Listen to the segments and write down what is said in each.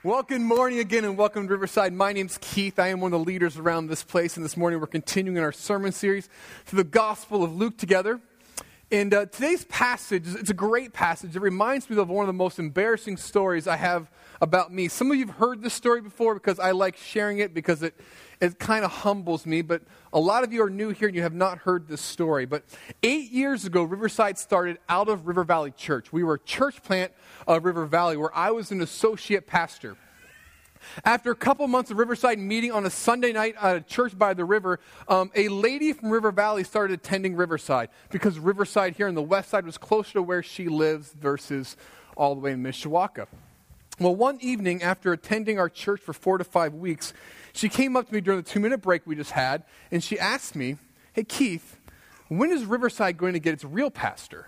Well, good morning again and welcome to Riverside. My name's Keith. I am one of the leaders around this place. And this morning we're continuing our sermon series through the Gospel of Luke together. And today's passage, it's a great passage. It reminds me of one of the most embarrassing stories I have about me. Some of you have heard this story before because I like sharing it because it kind of humbles me. But a lot of you are new here and you have not heard this story. But 8 years ago, Riverside started out of River Valley Church. We were a church plant of River Valley where I was an associate pastor. After a couple months of Riverside meeting on a Sunday night at a church by the river, a lady from River Valley started attending Riverside because Riverside here on the west side was closer to where she lives versus all the way in Mishawaka. Well, one evening after attending our church for 4 to 5 weeks, she came up to me during the 2-minute break we just had, and she asked me, "Hey Keith, when is Riverside going to get its real pastor?"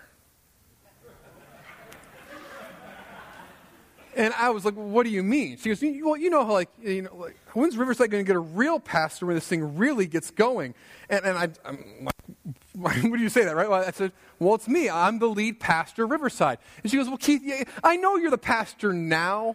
And I was like, "Well, what do you mean?" She goes, "Well, when's Riverside going to get a real pastor when this thing really gets going?" And I'm like, "Why would you say that, right?" Well, I said, "Well, it's me. I'm the lead pastor of Riverside." And she goes, "Well, Keith, I know you're the pastor now.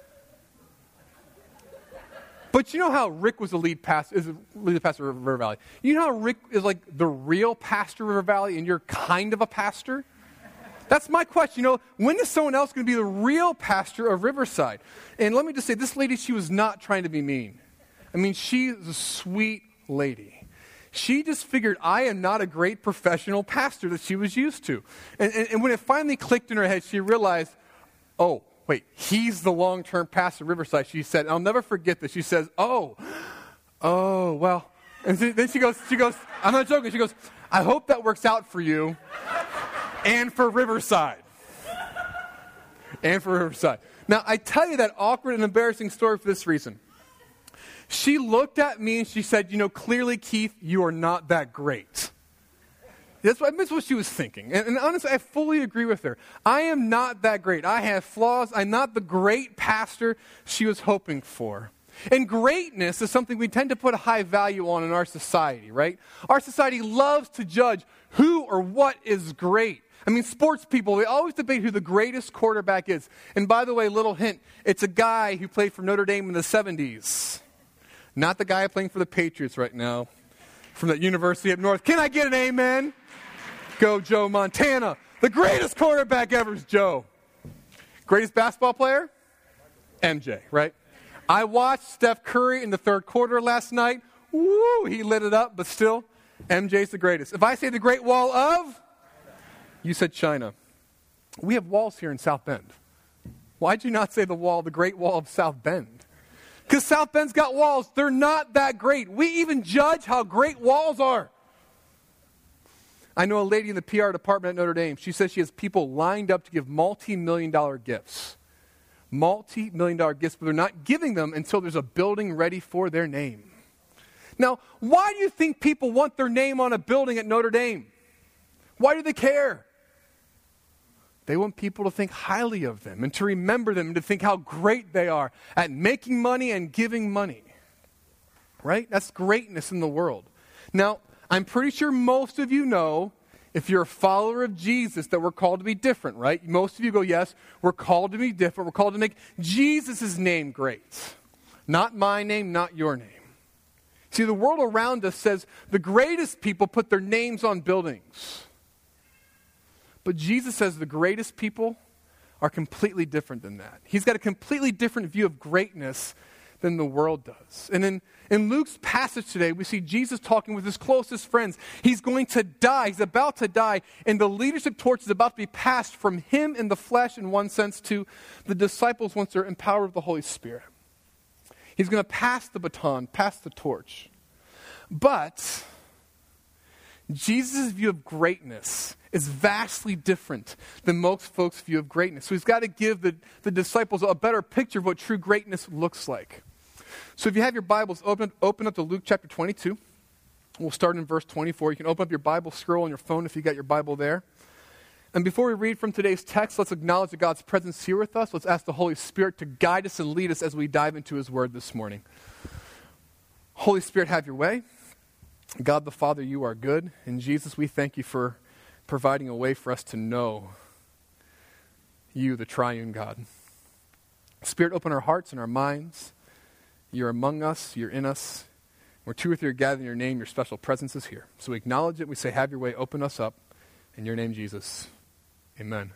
But you know how Rick was the lead pastor of River Valley? You know how Rick is like the real pastor of River Valley and you're kind of a pastor?" That's my question. When is someone else going to be the real pastor of Riverside? And let me just say, this lady, she was not trying to be mean. I mean, she's a sweet lady. She just figured I am not a great professional pastor that she was used to. And when it finally clicked in her head, she realized, oh, wait, he's the long-term pastor of Riverside. She said, I'll never forget this. She says, oh, well. And then she goes, I'm not joking. She goes, "I hope that works out for you. And for Riverside." And for Riverside. Now, I tell you that awkward and embarrassing story for this reason. She looked at me and she said, "Clearly, Keith, you are not that great." That's what she was thinking. And honestly, I fully agree with her. I am not that great. I have flaws. I'm not the great pastor she was hoping for. And greatness is something we tend to put a high value on in our society, right? Our society loves to judge who or what is great. I mean, sports people, they always debate who the greatest quarterback is. And by the way, little hint, it's a guy who played for Notre Dame in the 70s. Not the guy playing for the Patriots right now from the University of North. Can I get an amen? Go Joe Montana. The greatest quarterback ever is Joe. Greatest basketball player? MJ, right? I watched Steph Curry in the third quarter last night. Woo, he lit it up, but still, MJ's the greatest. If I say the Great Wall of, you said China. We have walls here in South Bend. Why'd you not say the Great Wall of South Bend? Because South Bend's got walls. They're not that great. We even judge how great walls are. I know a lady in the PR department at Notre Dame. She says she has people lined up to give multi-million-dollar gifts. Multi-million-dollar gifts, but they're not giving them until there's a building ready for their name. Now, why do you think people want their name on a building at Notre Dame? Why do they care? They want people to think highly of them and to remember them and to think how great they are at making money and giving money. Right? That's greatness in the world. Now, I'm pretty sure most of you know, if you're a follower of Jesus, that we're called to be different, right? Most of you go, yes, we're called to be different. We're called to make Jesus' name great. Not my name, not your name. See, the world around us says the greatest people put their names on buildings. But Jesus says the greatest people are completely different than that. He's got a completely different view of greatness than the world does. And in Luke's passage today, we see Jesus talking with his closest friends. He's going to die. He's about to die. And the leadership torch is about to be passed from him in the flesh, in one sense, to the disciples once they're empowered with the Holy Spirit. He's going to pass the baton, pass the torch. But Jesus' view of greatness is vastly different than most folks' view of greatness. So he's got to give the disciples a better picture of what true greatness looks like. So if you have your Bibles, open up to Luke chapter 22. We'll start in verse 24. You can open up your Bible, scroll on your phone if you got your Bible there. And before we read from today's text, let's acknowledge that God's presence here with us. Let's ask the Holy Spirit to guide us and lead us as we dive into his word this morning. Holy Spirit, have your way. God the Father, you are good. And Jesus, we thank you for providing a way for us to know you, the triune God. Spirit, open our hearts and our minds. You're among us. You're in us. Where two or three are gathered in your name, your special presence is here. So we acknowledge it. We say, have your way. Open us up. In your name, Jesus. Amen.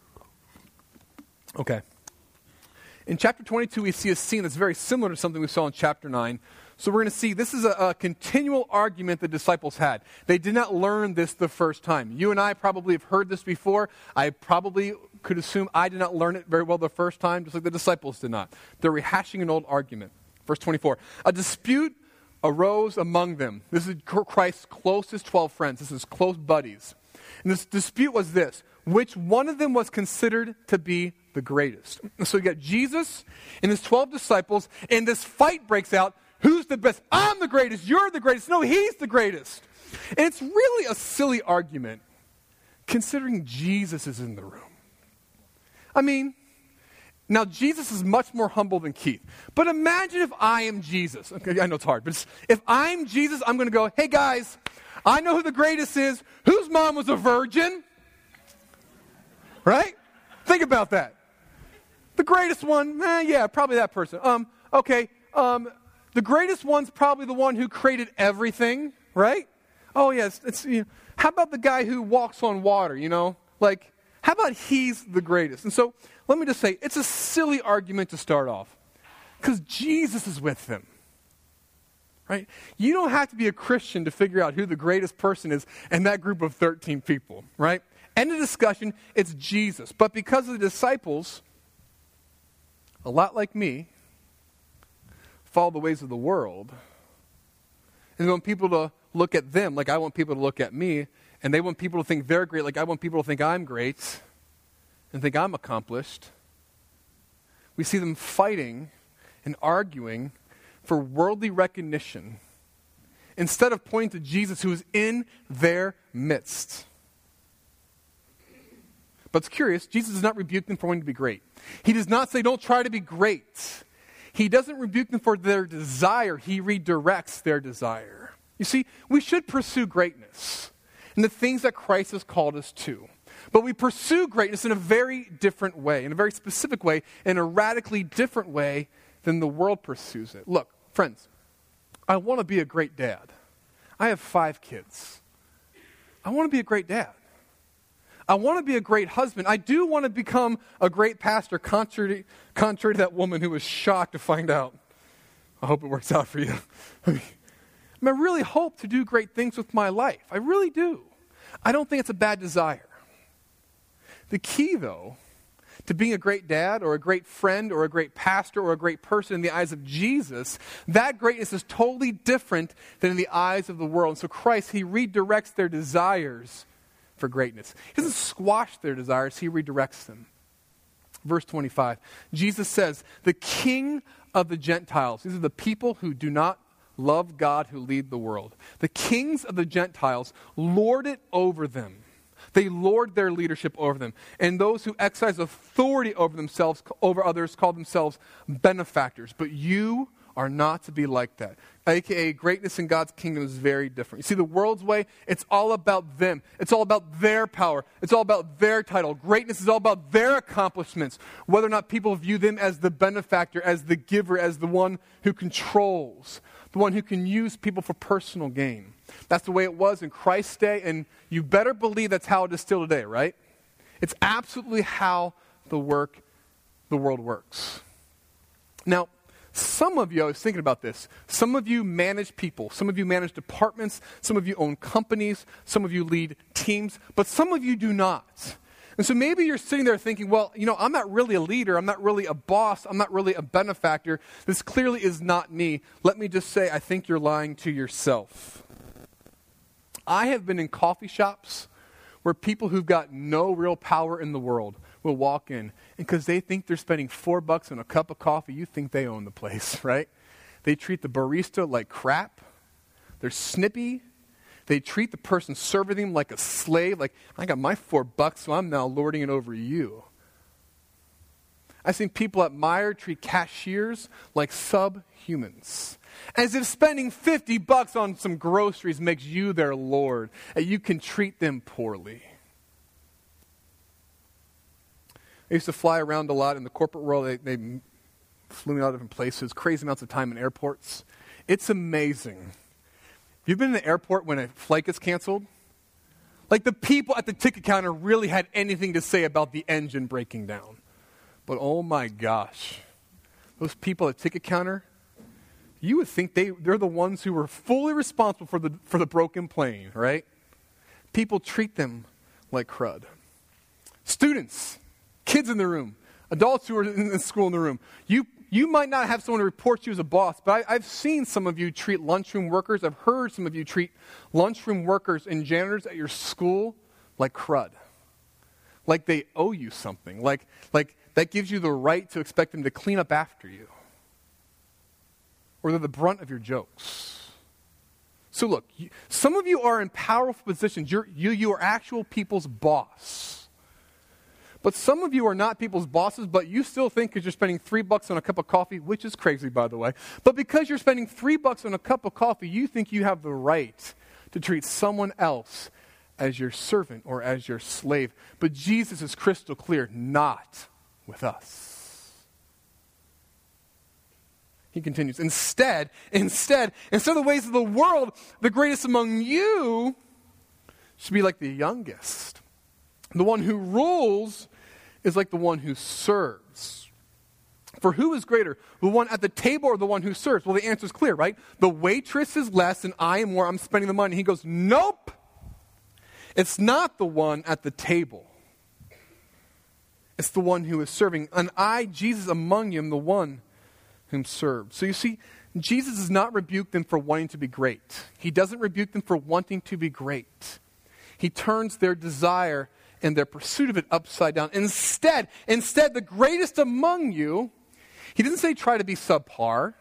Okay. In chapter 22, we see a scene that's very similar to something we saw in chapter 9. So we're going to see this is a continual argument the disciples had. They did not learn this the first time. You and I probably have heard this before. I probably could assume I did not learn it very well the first time, just like the disciples did not. They're rehashing an old argument. Verse 24. A dispute arose among them. This is Christ's closest 12 friends. This is close buddies. And this dispute was this: which one of them was considered to be the greatest? So you got Jesus and his 12 disciples, and this fight breaks out. Who's the best? I'm the greatest. You're the greatest. No, he's the greatest. And it's really a silly argument, considering Jesus is in the room. I mean, now Jesus is much more humble than Keith. But imagine if I am Jesus. Okay, I know it's hard, but if I'm Jesus, I'm going to go, hey guys, I know who the greatest is. Whose mom was a virgin? Right? Think about that. The greatest one, yeah, probably that person. The greatest one's probably the one who created everything, right? Oh, yes. How about the guy who walks on water, how about he's the greatest? And so let me just say, it's a silly argument to start off because Jesus is with them, right? You don't have to be a Christian to figure out who the greatest person is in that group of 13 people, right? End of discussion, it's Jesus. But because of the disciples, a lot like me, follow the ways of the world, and they want people to look at them like I want people to look at me, and they want people to think they're great like I want people to think I'm great and think I'm accomplished. We see them fighting and arguing for worldly recognition instead of pointing to Jesus who is in their midst. But it's curious, Jesus does not rebuke them for wanting to be great. He does not say, don't try to be great. He doesn't rebuke them for their desire. He redirects their desire. You see, we should pursue greatness and the things that Christ has called us to. But we pursue greatness in a very different way, in a very specific way, in a radically different way than the world pursues it. Look, friends, I want to be a great dad. I have 5 kids. I want to be a great dad. I want to be a great husband. I do want to become a great pastor, contrary to that woman who was shocked to find out. I hope it works out for you. I really hope to do great things with my life. I really do. I don't think it's a bad desire. The key, though, to being a great dad or a great friend or a great pastor or a great person in the eyes of Jesus, that greatness is totally different than in the eyes of the world. And so Christ, he redirects their desires for greatness. He doesn't squash their desires, he redirects them. Verse 25, Jesus says, the King of the Gentiles, these are the people who do not love God, who lead the world. The kings of the Gentiles lord it over them. They lord their leadership over them. And those who exercise authority over themselves, over others, call themselves benefactors. But you are not to be like that. AKA, greatness in God's kingdom is very different. You see, the world's way, it's all about them. It's all about their power. It's all about their title. Greatness is all about their accomplishments. Whether or not people view them as the benefactor, as the giver, as the one who controls, the one who can use people for personal gain. That's the way it was in Christ's day, and you better believe that's how it is still today, right? It's absolutely how the world works. Now, some of you, I was thinking about this, some of you manage people, some of you manage departments, some of you own companies, some of you lead teams, but some of you do not. And so maybe you're sitting there thinking, well, I'm not really a leader, I'm not really a boss, I'm not really a benefactor. This clearly is not me. Let me just say, I think you're lying to yourself. I have been in coffee shops where people who've got no real power in the world will walk in, and because they think they're spending $4 on a cup of coffee, you think they own the place, right? They treat the barista like crap. They're snippy. They treat the person serving them like a slave, like, I got my $4, so I'm now lording it over you. I've seen people at Meijer treat cashiers like subhumans, as if spending $50 on some groceries makes you their lord, and you can treat them poorly. I used to fly around a lot in the corporate world. They flew me out of different places, crazy amounts of time in airports. It's amazing. You've been in the airport when a flight gets canceled? Like the people at the ticket counter really had anything to say about the engine breaking down. But oh my gosh, those people at the ticket counter, you would think they're the ones who were fully responsible for the broken plane, right? People treat them like crud. Students, kids in the room, adults who are in school in the room, you might not have someone who reports you as a boss, but I've seen some of you treat lunchroom workers. I've heard some of you treat lunchroom workers and janitors at your school like crud. Like they owe you something. Like that gives you the right to expect them to clean up after you. Or they're the brunt of your jokes. So look, some of you are in powerful positions. You are actual people's boss. But some of you are not people's bosses, but you still think because you're spending $3 on a cup of coffee, which is crazy, by the way. But because you're spending $3 on a cup of coffee, you think you have the right to treat someone else as your servant or as your slave. But Jesus is crystal clear, not with us. He continues, instead of the ways of the world, the greatest among you should be like the youngest. The one who rules is like the one who serves. For who is greater, the one at the table or the one who serves? Well, the answer is clear, right? The waitress is less and I am more. I'm spending the money. He goes, nope. It's not the one at the table. It's the one who is serving. And I, Jesus, among you, am the one whom served. So you see, Jesus does not rebuke them for wanting to be great. He doesn't rebuke them for wanting to be great. He turns their desire and their pursuit of it upside down. Instead, the greatest among you, he doesn't say try to be subpar.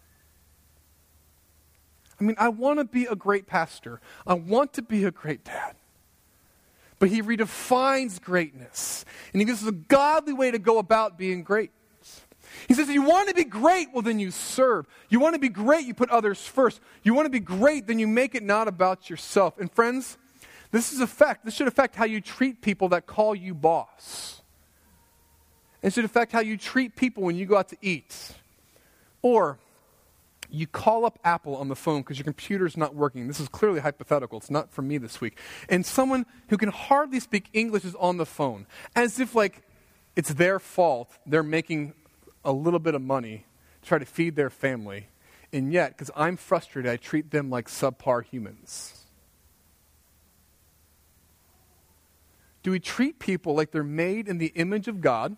I mean, I want to be a great pastor. I want to be a great dad. But he redefines greatness. And he gives us a godly way to go about being great. He says, if you want to be great, well, then you serve. You want to be great, you put others first. You want to be great, then you make it not about yourself. And friends, this should affect how you treat people that call you boss. It should affect how you treat people when you go out to eat. Or you call up Apple on the phone because your computer's not working. This is clearly hypothetical. It's not from me this week. And someone who can hardly speak English is on the phone. As if like it's their fault. They're making a little bit of money to try to feed their family. And yet, because I'm frustrated, I treat them like subpar humans. Do we treat people like they're made in the image of God?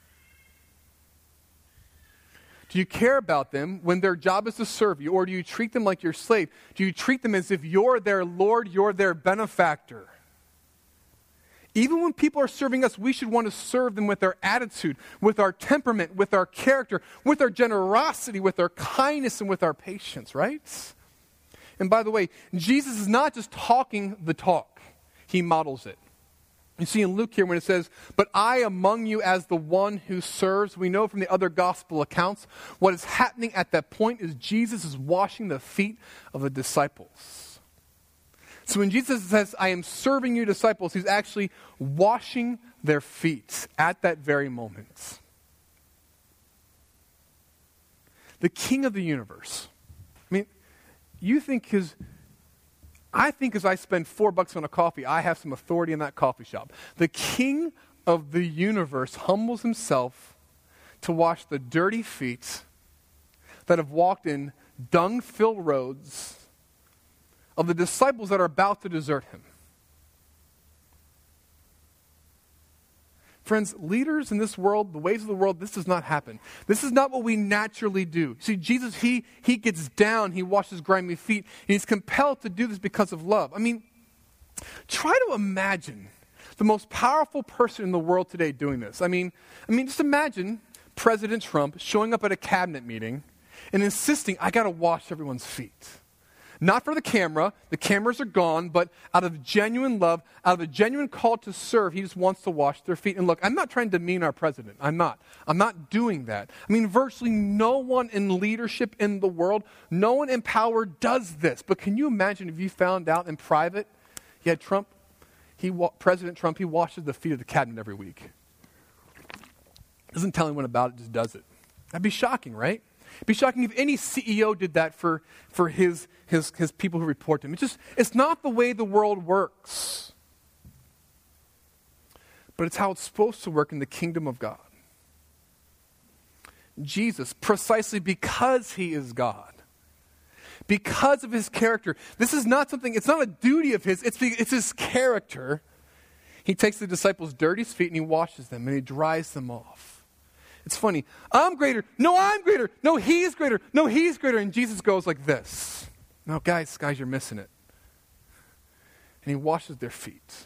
Do you care about them when their job is to serve you? Or do you treat them like your slave? Do you treat them as if you're their Lord, you're their benefactor? Even when people are serving us, we should want to serve them with our attitude, with our temperament, with our character, with our generosity, with our kindness, and with our patience, right? And by the way, Jesus is not just talking the talk. He models it. You see in Luke here when it says, but I among you as the one who serves, we know from the other gospel accounts, what is happening at that point is Jesus is washing the feet of the disciples. So when Jesus says, I am serving you disciples, he's actually washing their feet at that very moment. The King of the universe. I mean, I think as I spend $4 on a coffee, I have some authority in that coffee shop. The King of the universe humbles himself to wash the dirty feet that have walked in dung-filled roads of the disciples that are about to desert him. Friends, leaders in this world, the ways of the world, this does not happen. This is not what we naturally do. See, Jesus, he gets down, he washes grimy feet, and he's compelled to do this because of love. I mean, try to imagine the most powerful person in the world today doing this. I mean, just imagine President Trump showing up at a cabinet meeting and insisting, I got to wash everyone's feet. Not for the cameras are gone, but out of genuine love, out of a genuine call to serve, he just wants to wash their feet. And look, I'm not trying to demean our president. I'm not doing that. I mean, virtually no one in leadership in the world, no one in power does this. But can you imagine if you found out in private, yeah, President Trump, he washes the feet of the cabinet every week. Doesn't tell anyone about it, just does it. That'd be shocking, right? It'd be shocking if any CEO did that for his people who report to him. It's not the way the world works. But it's how it's supposed to work in the kingdom of God. Jesus, precisely because he is God, because of his character, this is not something, it's not a duty of his, it's his character. He takes the disciples' dirty feet and he washes them and he dries them off. It's funny. I'm greater. No, I'm greater. No, he's greater. No, he's greater. And Jesus goes like this. No, guys, you're missing it. And he washes their feet.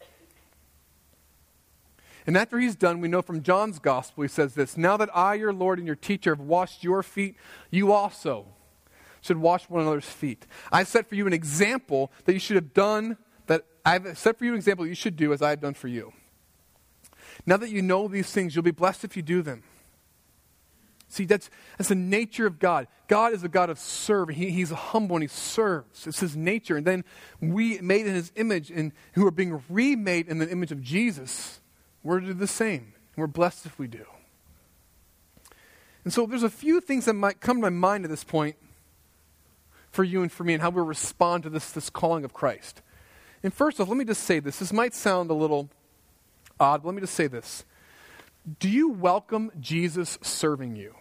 And after he's done, we know from John's gospel, he says this, now that I, your Lord and your teacher, have washed your feet, you also should wash one another's feet. I've set for you an example that you should have done, that I've set for you an example that you should do as I have done for you. Now that you know these things, you'll be blessed if you do them. See, that's the nature of God. God is a God of serving. He's humble and he serves. It's his nature. And then we, made in his image and who are being remade in the image of Jesus, we're to do the same. And we're blessed if we do. And so there's a few things that might come to my mind at this point for you and for me and how we'll respond to this calling of Christ. And first off, let me just say this. This might sound a little odd, but let me just say this. Do you welcome Jesus serving you?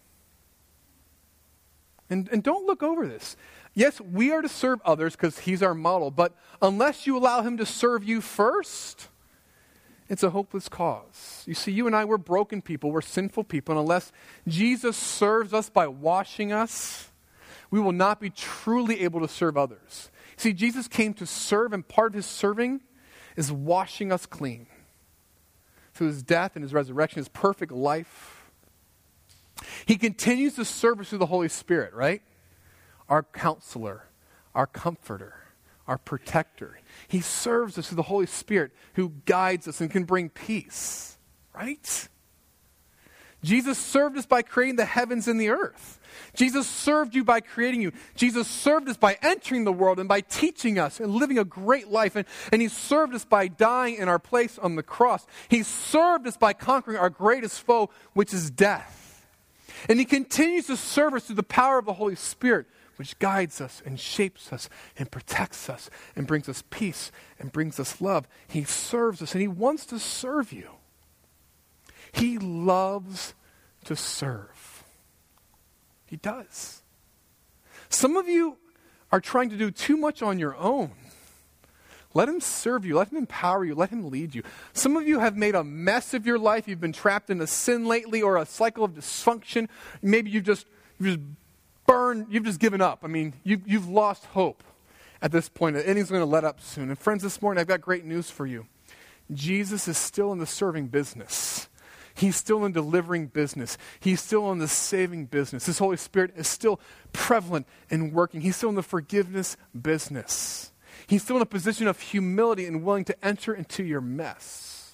And don't look over this. Yes, we are to serve others because he's our model, but unless you allow him to serve you first, it's a hopeless cause. You see, you and I, we're broken people, we're sinful people, and unless Jesus serves us by washing us, we will not be truly able to serve others. See, Jesus came to serve, and part of his serving is washing us clean. Through his death and his resurrection, his perfect life. He continues to serve us through the Holy Spirit, right? Our counselor, our comforter, our protector. He serves us through the Holy Spirit who guides us and can bring peace, right? Jesus served us by creating the heavens and the earth. Jesus served you by creating you. Jesus served us by entering the world and by teaching us and living a great life. And he served us by dying in our place on the cross. He served us by conquering our greatest foe, which is death. And he continues to serve us through the power of the Holy Spirit, which guides us and shapes us and protects us and brings us peace and brings us love. He serves us and he wants to serve you. He loves to serve. He does. Some of you are trying to do too much on your own. Let him serve you. Let him empower you. Let him lead you. Some of you have made a mess of your life. You've been trapped in a sin lately or a cycle of dysfunction. Maybe you've just given up. I mean, you've lost hope at this point. Anything's going to let up soon. And friends, this morning I've got great news for you. Jesus is still in the serving business. He's still in delivering business. He's still in the saving business. His Holy Spirit is still prevalent and working. He's still in the forgiveness business. He's still in a position of humility and willing to enter into your mess.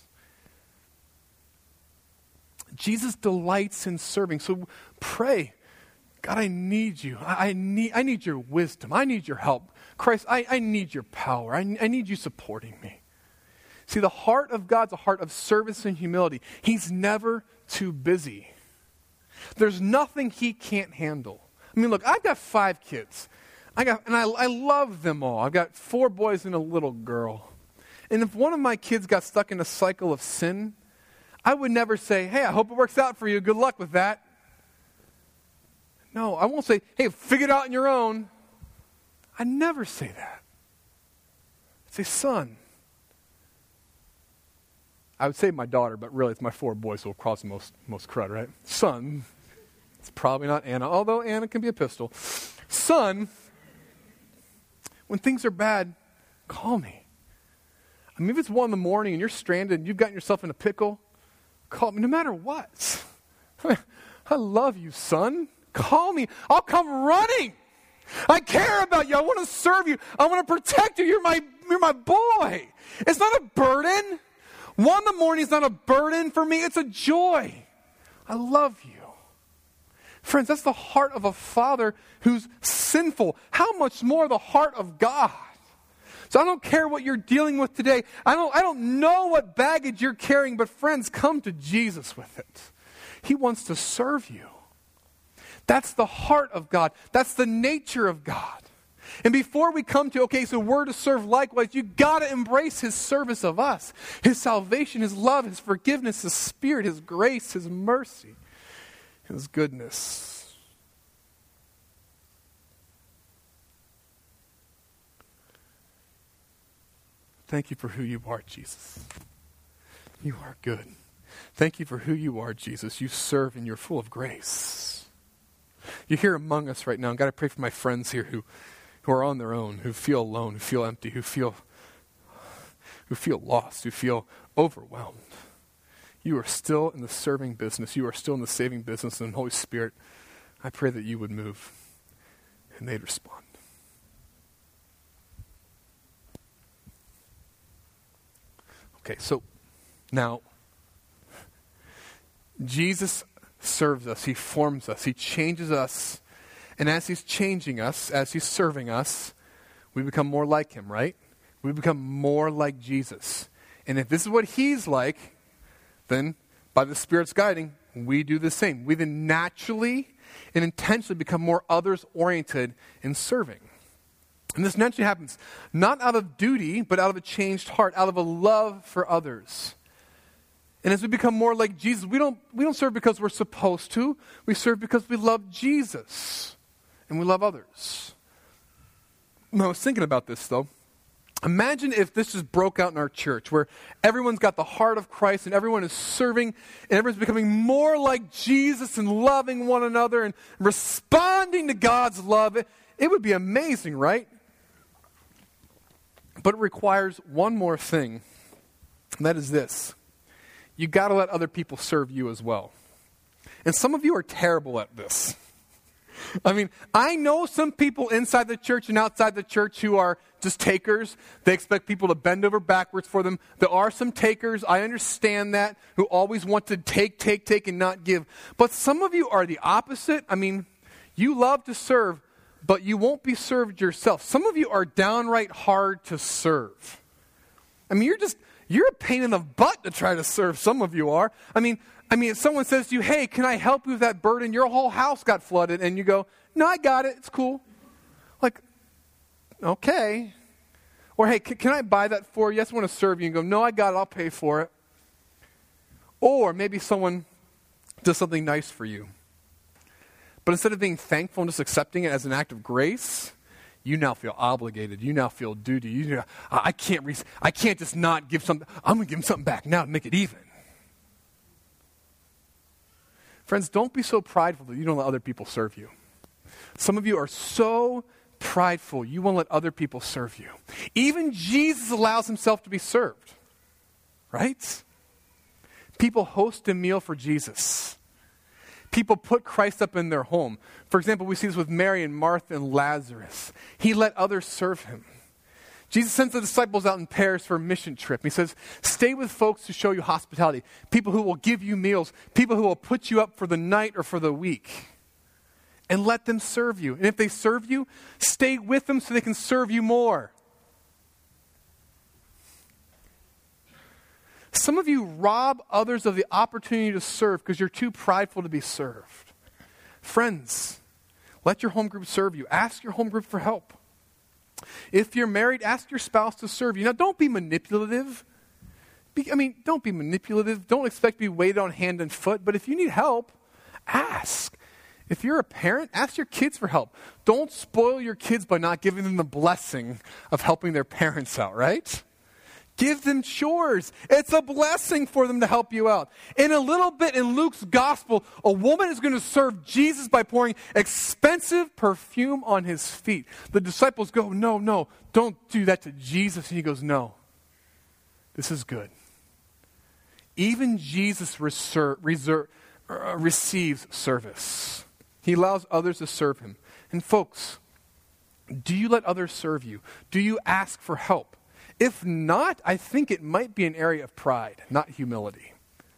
Jesus delights in serving. So pray, God, I need you. I need your wisdom. I need your help. Christ, I need your power. I need you supporting me. See, the heart of God's a heart of service and humility. He's never too busy. There's nothing he can't handle. I mean, look, I've got 5 kids. I love them all. I've got 4 boys and a little girl. And if one of my kids got stuck in a cycle of sin, I would never say, hey, I hope it works out for you. Good luck with that. No, I won't say, hey, figure it out on your own. I never say that. I'd say, son. I would say my daughter, but really it's my 4 boys who will cause the most crud, right? Son. It's probably not Anna, although Anna can be a pistol. Son, when things are bad, call me. I mean, if it's 1 a.m. and you're stranded and you've gotten yourself in a pickle, call me no matter what. I love you, son. Call me. I'll come running. I care about you. I want to serve you. I want to protect you. You're my boy. It's not a burden. 1 a.m. is not a burden for me. It's a joy. I love you. Friends, that's the heart of a father who's sinful. How much more the heart of God? So I don't care what you're dealing with today. I don't know what baggage you're carrying, but friends, come to Jesus with it. He wants to serve you. That's the heart of God. That's the nature of God. And before we come to, okay, so we're to serve likewise, you got to embrace his service of us. His salvation, his love, his forgiveness, his spirit, his grace, his mercy, his goodness. Thank you for who you are, Jesus. You are good. Thank you for who you are, Jesus. You serve and you're full of grace. You're here among us right now. And God, I pray for my friends here who are on their own, who feel alone, who feel empty, who feel lost, who feel overwhelmed. You are still in the serving business. You are still in the saving business. And Holy Spirit, I pray that you would move and they'd respond. Okay, so now, Jesus serves us. He forms us. He changes us. And as he's changing us, as he's serving us, we become more like him, right? We become more like Jesus. And if this is what he's like, then by the Spirit's guiding, we do the same. We then naturally and intentionally become more others-oriented in serving. And this naturally happens not out of duty, but out of a changed heart, out of a love for others. And as we become more like Jesus, we don't serve because we're supposed to. We serve because we love Jesus and we love others. When I was thinking about this, though, imagine if this just broke out in our church, where everyone's got the heart of Christ and everyone is serving and everyone's becoming more like Jesus and loving one another and responding to God's love. It would be amazing, right? But it requires one more thing, and that is this. You got to let other people serve you as well. And some of you are terrible at this. I mean, I know some people inside the church and outside the church who are just takers. They expect people to bend over backwards for them. There are some takers, I understand that, who always want to take, and not give. But some of you are the opposite. I mean, you love to serve, but you won't be served yourself. Some of you are downright hard to serve. I mean, you're a pain in the butt to try to serve. Some of you are. I mean, if someone says to you, hey, can I help you with that burden? Your whole house got flooded. And you go, no, I got it. It's cool. Like, okay. Or, hey, can I buy that for you? I just want to serve you. And go, no, I got it. I'll pay for it. Or maybe someone does something nice for you. But instead of being thankful and just accepting it as an act of grace, you now feel obligated. You now feel duty. I can't just not give something. I'm going to give them something back now to make it even. Friends, don't be so prideful that you don't let other people serve you. Some of you are so prideful, you won't let other people serve you. Even Jesus allows himself to be served, right? People host a meal for Jesus. People put Christ up in their home. For example, we see this with Mary and Martha and Lazarus. He let others serve him. Jesus sends the disciples out in pairs for a mission trip. He says, stay with folks who show you hospitality, people who will give you meals, people who will put you up for the night or for the week, and let them serve you. And if they serve you, stay with them so they can serve you more. Some of you rob others of the opportunity to serve because you're too prideful to be served. Friends, let your home group serve you. Ask your home group for help. If you're married, ask your spouse to serve you. Now, don't be manipulative. Don't be manipulative. Don't expect to be waited on hand and foot. But if you need help, ask. If you're a parent, ask your kids for help. Don't spoil your kids by not giving them the blessing of helping their parents out, right? Give them chores. It's a blessing for them to help you out. In a little bit in Luke's gospel, a woman is going to serve Jesus by pouring expensive perfume on his feet. The disciples go, no, don't do that to Jesus. And he goes, no, this is good. Even Jesus receives service. He allows others to serve him. And folks, do you let others serve you? Do you ask for help? If not, I think it might be an area of pride, not humility.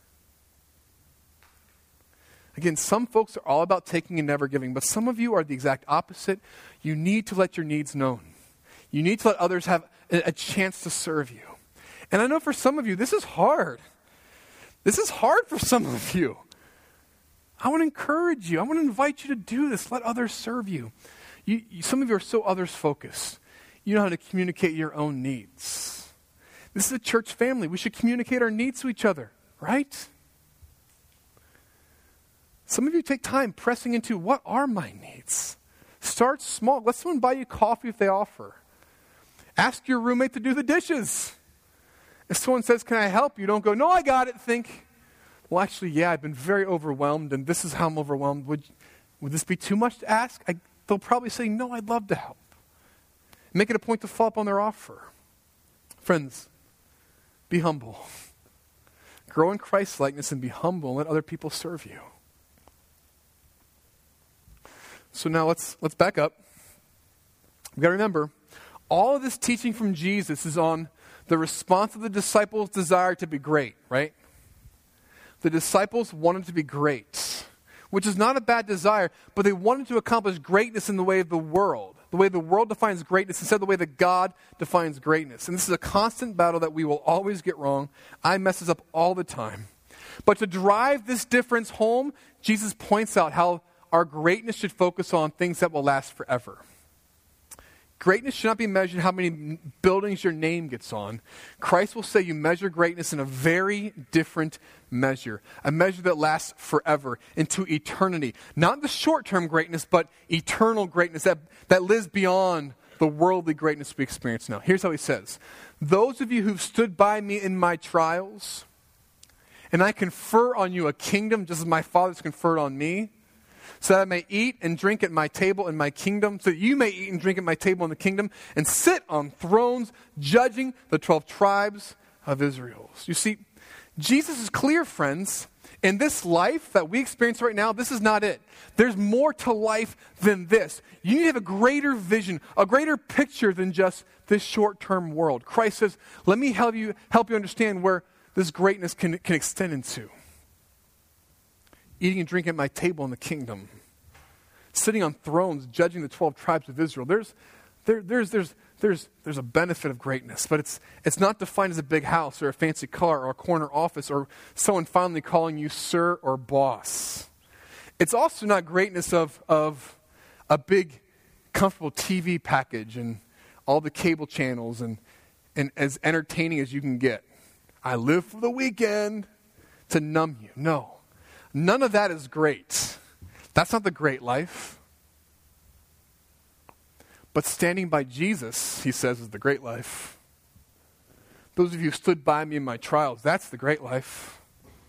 Again, some folks are all about taking and never giving, but some of you are the exact opposite. You need to let your needs known. You need to let others have a chance to serve you. And I know for some of you, this is hard. This is hard for some of you. I want to encourage you. I want to invite you to do this. Let others serve you. Some of you are so others-focused. You know how to communicate your own needs. This is a church family. We should communicate our needs to each other, right? Some of you take time pressing into, what are my needs? Start small. Let someone buy you coffee if they offer. Ask your roommate to do the dishes. If someone says, can I help you? Don't go, no, I got it. Think, well, actually, yeah, I've been very overwhelmed, and this is how I'm overwhelmed. Would this be too much to ask? They'll probably say, no, I'd love to help. Make it a point to follow up on their offer. Friends, be humble. Grow in Christ's likeness and be humble and let other people serve you. So now let's back up. We've got to remember, all of this teaching from Jesus is on the response of the disciples' desire to be great, right? The disciples wanted to be great, which is not a bad desire, but they wanted to accomplish greatness in the way of the world defines greatness instead of the way that God defines greatness. And this is a constant battle that we will always get wrong. I mess this up all the time. But to drive this difference home, Jesus points out how our greatness should focus on things that will last forever. Greatness should not be measured how many buildings your name gets on. Christ will say you measure greatness in a very different measure. A measure that lasts forever, into eternity. Not the short-term greatness, but eternal greatness that lives beyond the worldly greatness we experience now. Here's how he says, those of you who've stood by me in my trials, and I confer on you a kingdom just as my Father's conferred on me, so that I may eat and drink at my table in my kingdom, so that you may eat and drink at my table in the kingdom, and sit on thrones judging the 12 tribes of Israel. You see, Jesus is clear, friends. In this life that we experience right now, this is not it. There's more to life than this. You need to have a greater vision, a greater picture than just this short-term world. Christ says, let me help you understand where this greatness can extend into. Eating and drinking at my table in the kingdom. Sitting on thrones, judging the 12 tribes of Israel. There's a benefit of greatness, but it's not defined as a big house or a fancy car or a corner office or someone finally calling you sir or boss. It's also not greatness of a big, comfortable TV package and all the cable channels and as entertaining as you can get. I live for the weekend to numb you. No. None of that is great. That's not the great life. But standing by Jesus, he says, is the great life. Those of you who stood by me in my trials, that's the great life.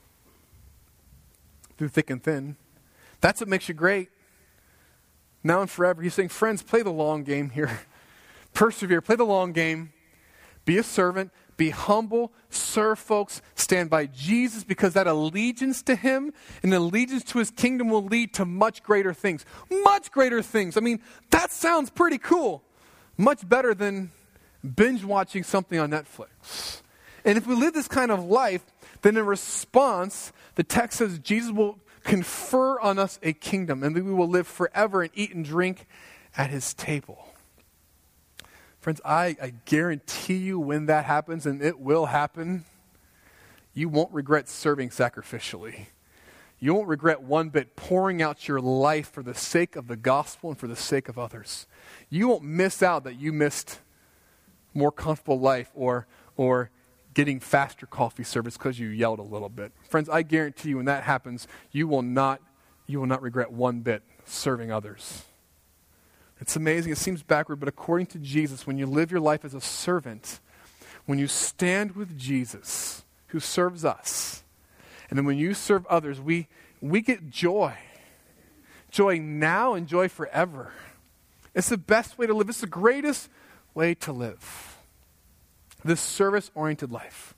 Through thick and thin. That's what makes you great. Now and forever. He's saying, friends, play the long game here. Persevere, play the long game. Be a servant. Be humble, serve folks, stand by Jesus, because that allegiance to him and allegiance to his kingdom will lead to much greater things. Much greater things. I mean, that sounds pretty cool. Much better than binge watching something on Netflix. And if we live this kind of life, then in response, the text says Jesus will confer on us a kingdom and that we will live forever and eat and drink at his table. Friends, I guarantee you when that happens, and it will happen, you won't regret serving sacrificially. You won't regret one bit pouring out your life for the sake of the gospel and for the sake of others. You won't miss out that you missed more comfortable life or getting faster coffee service because you yelled a little bit. Friends, I guarantee you when that happens, you will not regret one bit serving others. It's amazing. It seems backward, but according to Jesus, when you live your life as a servant, when you stand with Jesus, who serves us, and then when you serve others, we get joy. Joy now and joy forever. It's the best way to live. It's the greatest way to live. This service-oriented life.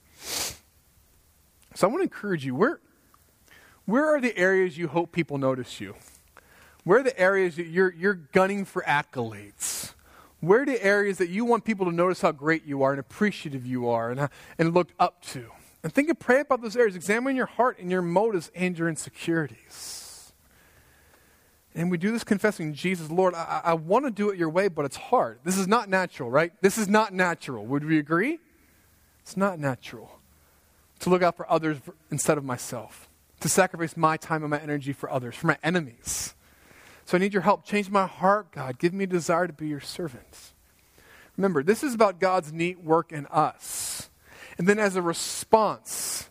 So I want to encourage you, where are the areas you hope people notice you? Where are the areas that you're gunning for accolades? Where are the areas that you want people to notice how great you are and appreciative you are and look up to? And think and pray about those areas. Examine your heart and your motives and your insecurities. And we do this confessing, Jesus, Lord, I want to do it your way, but it's hard. This is not natural, right? This is not natural. Would we agree? It's not natural to look out for others instead of myself. to sacrifice my time and my energy for others, for my enemies. So I need your help. Change my heart, God. Give me a desire to be your servant. Remember, this is about God's neat work in us. And then as a response,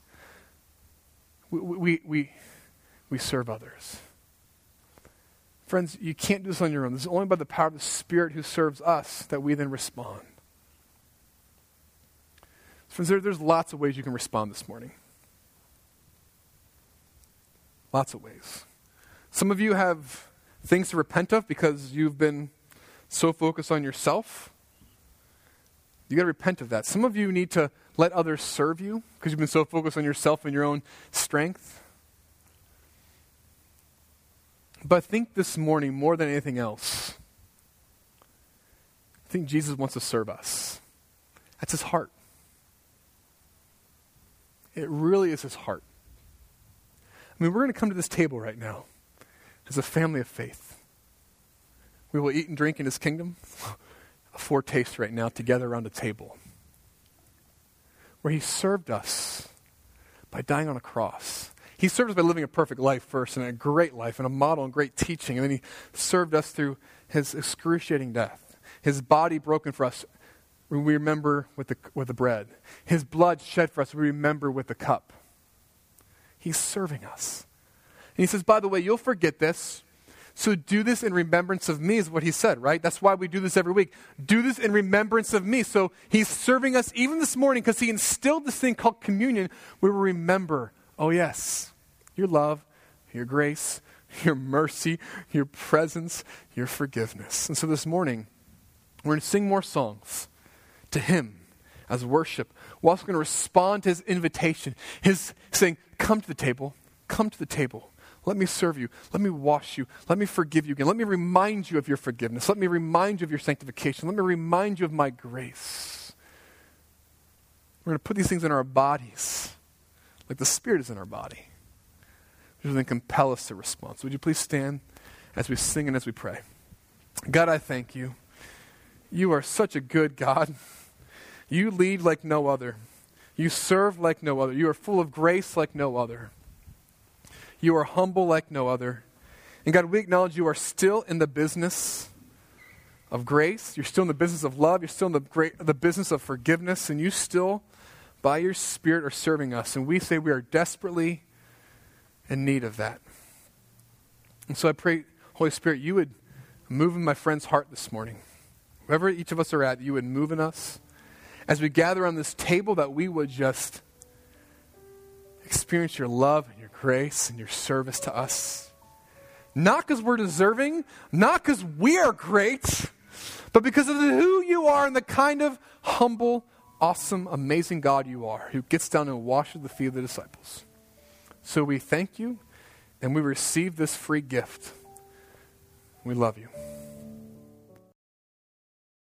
we serve others. Friends, you can't do this on your own. This is only by the power of the Spirit who serves us that we then respond. Friends, there's lots of ways you can respond this morning. Lots of ways. Some of you have things to repent of because you've been so focused on yourself. You got to repent of that. Some of you need to let others serve you because you've been so focused on yourself and your own strength. But I think this morning, more than anything else, I think Jesus wants to serve us. That's his heart. It really is his heart. I mean, we're going to come to this table right now as a family of faith. We will eat and drink in his kingdom. A foretaste right now together around a table where he served us by dying on a cross. He served us by living a perfect life first and a great life and a model and great teaching. And then he served us through his excruciating death. His body broken for us, we remember with the bread. His blood shed for us, we remember with the cup. He's serving us. And he says, by the way, you'll forget this. So do this in remembrance of me is what he said, right? That's why we do this every week. Do this in remembrance of me. So he's serving us even this morning because he instilled this thing called communion where we remember, oh yes, your love, your grace, your mercy, your presence, your forgiveness. And so this morning, we're going to sing more songs to him as worship. We're also going to respond to his invitation, his saying, come to the table, come to the table. Let me serve you. Let me wash you. Let me forgive you again. Let me remind you of your forgiveness. Let me remind you of your sanctification. Let me remind you of my grace. We're going to put these things in our bodies like the Spirit is in our body, which will then compel us to respond. So would you please stand as we sing and as we pray. God, I thank you. You are such a good God. You lead like no other. You serve like no other. You are full of grace like no other. You are humble like no other. And God, we acknowledge you are still in the business of grace. You're still in the business of love. You're still in the business of forgiveness. And you still, by your Spirit, are serving us. And we say we are desperately in need of that. And so I pray, Holy Spirit, you would move in my friend's heart this morning. Wherever each of us are at, you would move in us. As we gather on this table, that we would just experience your love and your grace and your service to us. Not because we're deserving, not because we are great, but because of who you are and the kind of humble, awesome, amazing God you are, who gets down and washes the feet of the disciples. So we thank you and we receive this free gift. We love you.